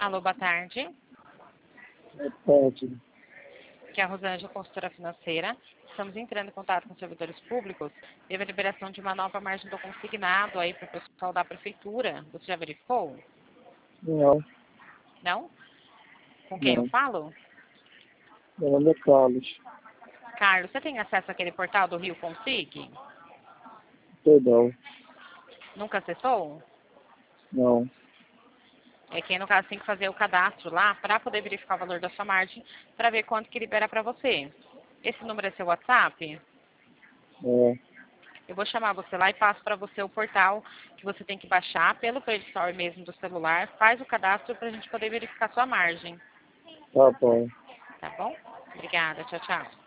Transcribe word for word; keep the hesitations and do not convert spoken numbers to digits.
Alô, boa tarde. Pode. Aqui é a Rosângela, consultora financeira. Estamos entrando em contato com servidores públicos. Teve a liberação de uma nova margem do consignado aí para o pessoal da prefeitura. Você já verificou? Não, Não? Com quem eu não. falo? Meu nome é Carlos. Carlos, você tem acesso àquele portal do Rio Consig? Perdão. Nunca acessou? Não. É que, no caso, tem que fazer o cadastro lá para poder verificar o valor da sua margem, para ver quanto que libera para você. Esse número é seu WhatsApp? É. Eu vou chamar você lá e passo para você o portal que você tem que baixar pelo Play Store mesmo do celular. Faz o cadastro para a gente poder verificar sua margem. Tá bom. Tá bom? Obrigada. Tchau, tchau.